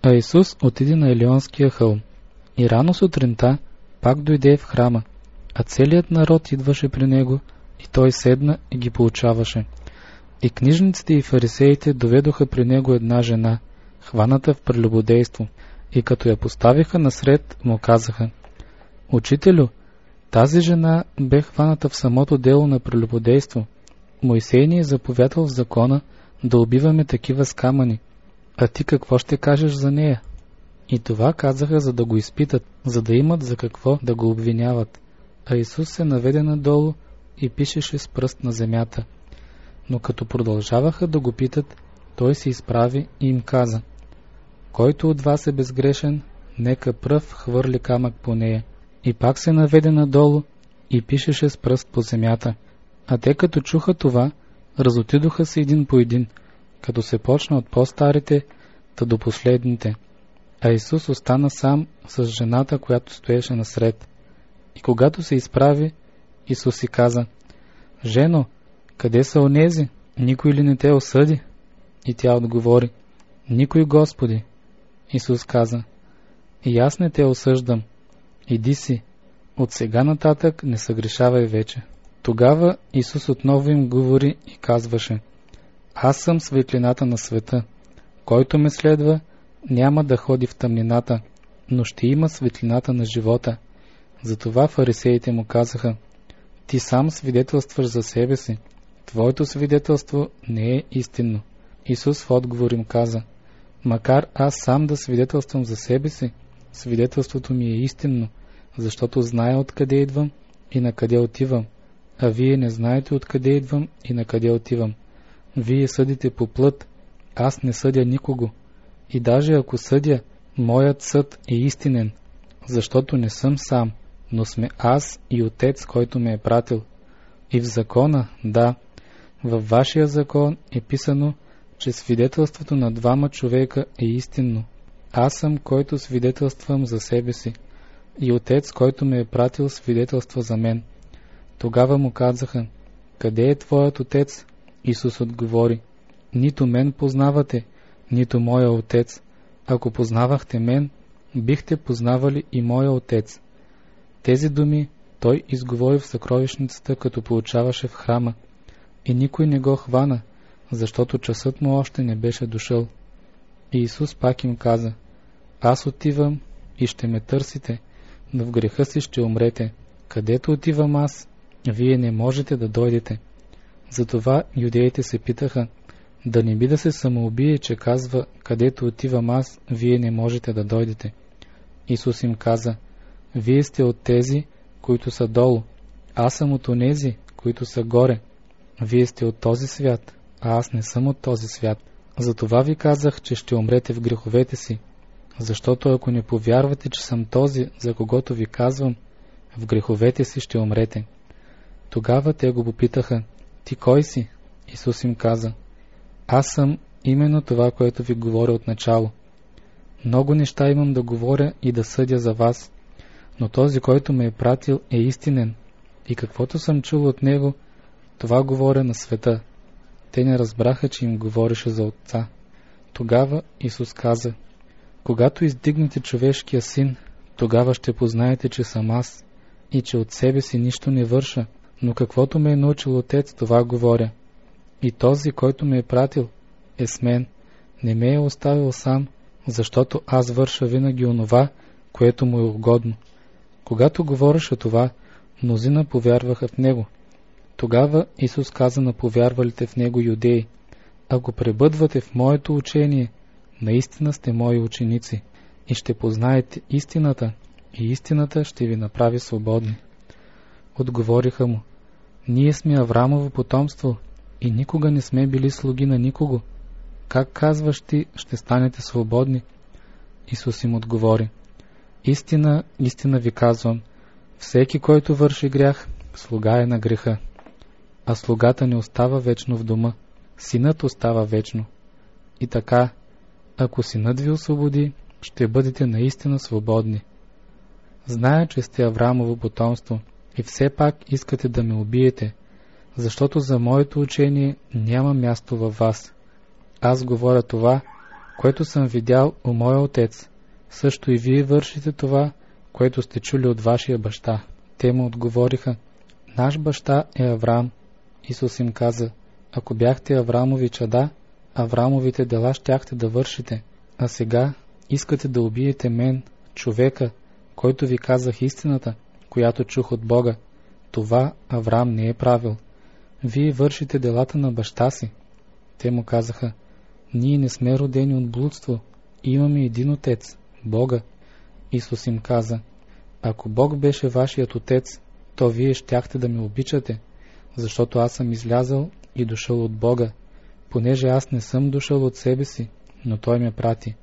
А Исус отиде на Елионския хълм и рано сутринта пак дойде в храма, а целият народ идваше при него и той седна и ги поучаваше. И книжниците и фарисеите доведоха при него една жена, хваната в прелюбодейство, и като я поставиха насред, му казаха: Учителю, тази жена бе хваната в самото дело на прелюбодейство. Мойсей ни е заповядал в закона да убиваме такива с камъни. А ти какво ще кажеш за нея? И това казаха, за да го изпитат, за да имат за какво да го обвиняват. А Исус се наведе надолу и пишеше с пръст на земята. Но като продължаваха да го питат, той се изправи и им каза: Който от вас е безгрешен, нека пръв хвърли камък по нея. И пак се наведе надолу и пишеше с пръст по земята. А те като чуха това, разотидоха се един по един, като се почна от по-старите, та до последните. А Исус остана сам с жената, която стоеше насред. И когато се изправи, Исус си каза: Жено, къде са онези? Никой ли не те осъди? И тя отговори: Никой, Господи. Исус каза: И аз не те осъждам. Иди си, от сега нататък не съгрешавай вече. Тогава Исус отново им говори и казваше: Аз съм светлината на света. Който ме следва, няма да ходи в тъмнината, но ще има светлината на живота. Затова фарисеите му казаха: Ти сам свидетелстваш за себе си. Твоето свидетелство не е истинно. Исус в отговор им каза: Макар аз сам да свидетелствам за себе си, свидетелството ми е истинно, защото зная откъде идвам и на къде отивам, а вие не знаете откъде идвам и на къде отивам. Вие съдите по плът, аз не съдя никого. И даже ако съдя, моят съд е истинен, защото не съм сам, но сме аз и Отец, който ме е пратил. И в закона, да, във вашия закон е писано, че свидетелството на двама човека е истинно. Аз съм, който свидетелствам за себе си, и Отец, който ме е пратил, свидетелства за мен. Тогава му казаха: Къде е твоят Отец? Исус отговори: Нито мен познавате, нито моя Отец. Ако познавахте мен, бихте познавали и моя Отец. Тези думи той изговори в съкровищницата, като поучаваше в храма, и никой не го хвана, защото часът му още не беше дошъл. И Исус пак им каза: Аз отивам и ще ме търсите, но в греха си ще умрете. Където отивам аз, вие не можете да дойдете. Затова юдеите се питаха: да не би да се самоубие, че казва: където отивам аз, вие не можете да дойдете. Исус им каза: Вие сте от тези, които са долу, аз съм от онези, които са горе. Вие сте от този свят, а аз не съм от този свят. Затова ви казах, че ще умрете в греховете си, защото ако не повярвате, че съм този, за когото ви казвам, в греховете си ще умрете. Тогава те го попитаха: Ти кой си? Исус им каза: Аз съм именно това, което ви говоря от начало. Много неща имам да говоря и да съдя за вас, но този, който ме е пратил, е истинен, и каквото съм чул от него, това говоря на света. Те не разбраха, че им говореше за Отца. Тогава Исус каза: Когато издигнете човешкия син, тогава ще познаете, че съм аз и че от себе си нищо не върша, но каквото ме е научил Отец, това говоря. И този, който ме е пратил, е с мен. Не ме е оставил сам, защото аз върша винаги онова, което му е угодно. Когато говореше това, мнозина повярваха в него. Тогава Исус каза на повярвалите в него юдеи: Ако пребъдвате в моето учение, наистина сте мои ученици и ще познаете истината, и истината ще ви направи свободни. Отговориха му: Ние сме Авраамово потомство и никога не сме били слуги на никого. Как казваш ти, ще станете свободни? Исус им отговори: Истина, истина ви казвам, всеки, който върши грях, слуга е на греха. А слугата не остава вечно в дома, синът остава вечно. И така, ако синът ви освободи, ще бъдете наистина свободни. Зная, че сте Авраамово потомство и все пак искате да ме убиете, защото за моето учение няма място във вас. Аз говоря това, което съм видял у моя отец. Също и вие вършите това, което сте чули от вашия баща. Те му отговориха: наш баща е Авраам. Исус им каза: ако бяхте Авраамови чада, Авраамовите дела щяхте да вършите, а сега искате да убиете мен, човека, който ви казах истината, която чух от Бога. Това Авраам не е правил. Вие вършите делата на баща си. Те му казаха: ние не сме родени от блудство, имаме един отец, Бога. Исус им каза: ако Бог беше вашият отец, то вие щяхте да ме обичате, защото аз съм излязъл и дошъл от Бога, понеже аз не съм дошъл от себе си, но Той ме прати.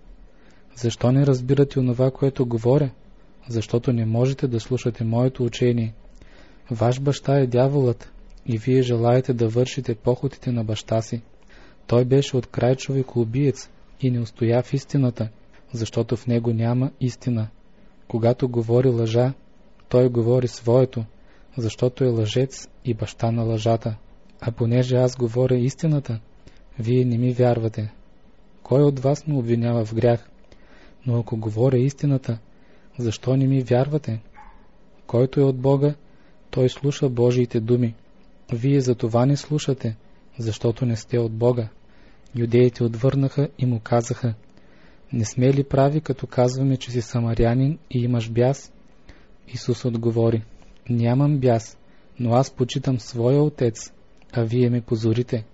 Защо не разбирате онова, което говоря? Защото не можете да слушате моето учение. Ваш баща е дяволът и вие желаете да вършите похотите на баща си. Той беше от край човекоубиец и не устоя в истината, защото в него няма истина. Когато говори лъжа, той говори своето, защото е лъжец и баща на лъжата. А понеже аз говоря истината, вие не ми вярвате. Кой от вас ме обвинява в грях? Но ако говоря истината, защо не ми вярвате? Който е от Бога, той слуша Божиите думи. Вие за това не слушате, защото не сте от Бога. Юдеите отвърнаха и му казаха: не сме ли прави, като казваме, че си самарянин и имаш бяс? Исус отговори: нямам бяс, но аз почитам своя отец, а вие ме позорите.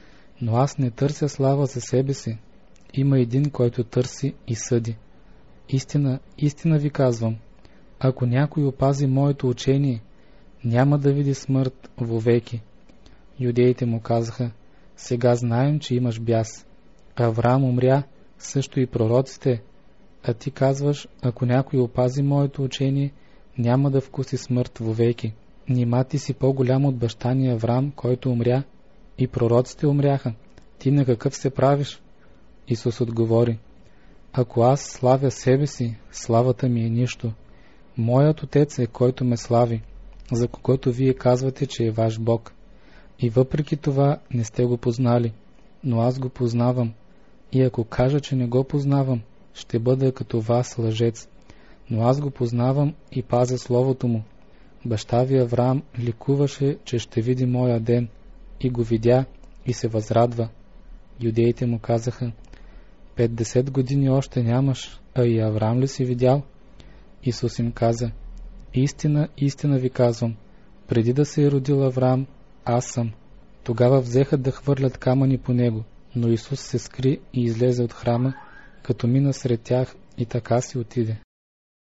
Но аз не търся слава за себе си. Има един, който търси и съди. Истина, истина ви казвам, ако някой опази моето учение, няма да види смърт вовеки. Юдеите му казаха: сега знаем, че имаш бяс. Авраам умря, също и пророците, а ти казваш, ако някой опази моето учение, няма да вкуси смърт вовеки. Нима ти си по-голям от баща ни Авраам, който умря, и пророците умряха. Ти на какъв се правиш? Исус отговори: ако аз славя себе си, славата ми е нищо. Моят отец е, който ме слави, за когото вие казвате, че е ваш Бог. И въпреки това не сте го познали, но аз го познавам. И ако кажа, че не го познавам, ще бъда като вас лъжец. Но аз го познавам и пазя словото му. Баща ви Авраам ликуваше, че ще види моя ден, и го видя и се възрадва. Юдеите му казаха: 50 години още нямаш, а и Авраам ли си видял? Исус им каза: истина, истина ви казвам, преди да се е родил Авраам, аз съм. Тогава взеха да хвърлят камъни по него, но Исус се скри и излезе от храма, като мина сред тях и така си отиде.